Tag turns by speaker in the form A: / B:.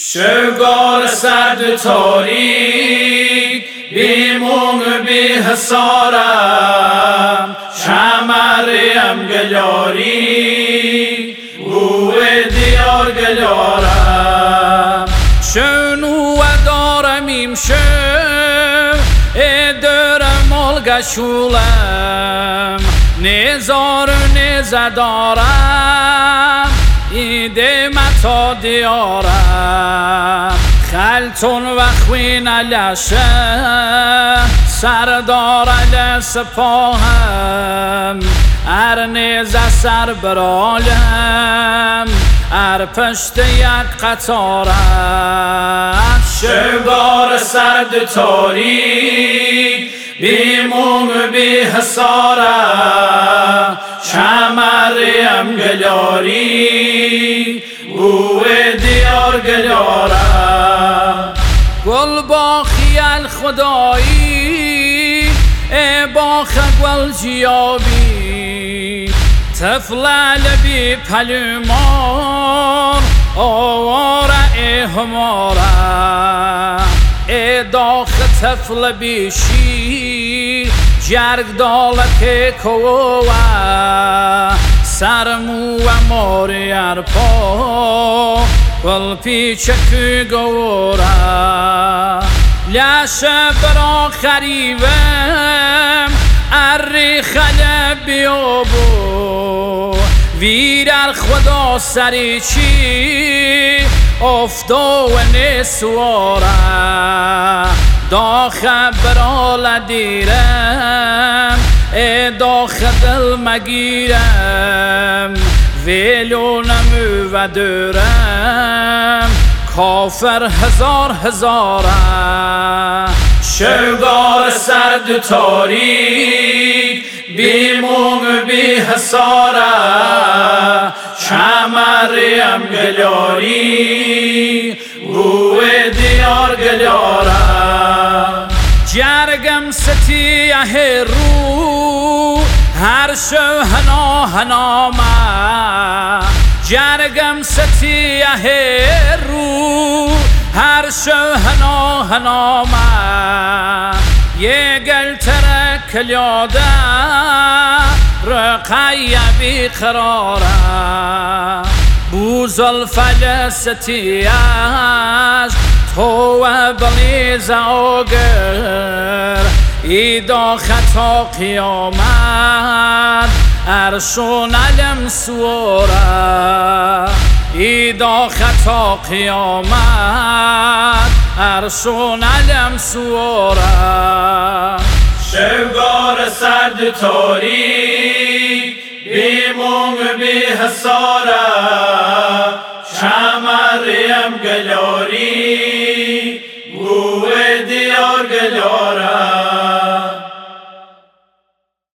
A: شوگار سرد تاریک بی مونگ بی حسارم شمریم گلیاری بوی دیار گلیارم شنو و دارمیم شو ادرم آلگشولم نزار و نزدارم ایده متا دیارم خلطون و خوین علشه سردار علی سپاهم ار نیزه سر برالم ار پشت یک قطارم شوگار سرد تاریک بی مونگ بی حسارم شمریم گلیاری بوی دیار گلیارم گل با خیال خدایی با گل جیابی طفل لبی پلمان آواره هماره داخ طفل بیشی جرگ دالت کوه سرمو و ماری ارپا گل پیچک گوره لاشه برا خریبم اری خله بیابو ویرر خدا سری چی افتو و نسواره داخ برال دیرم داخ دل مگیرم ویلو نمو و دورم کافر هزار هزاره شوگار سرد تاریک بی مونگ بی حساره شمریم گلیاری بوی دیار گلیارم جرگم ستیه رو هر شو هنا هنامه جرگم ستیه رو هر شو هنا هنامه یه گل ترک لیاده رقیه بی قراره بوز الفلستیش تو بلیز آگر ایدا خطا قیامت ارشون علم سواره ایدا خطا قیامت ارشون علم سواره شوگار سرد تاریک بی مونگ بی حساره شمریم گلیاری بوی دیار گلیاره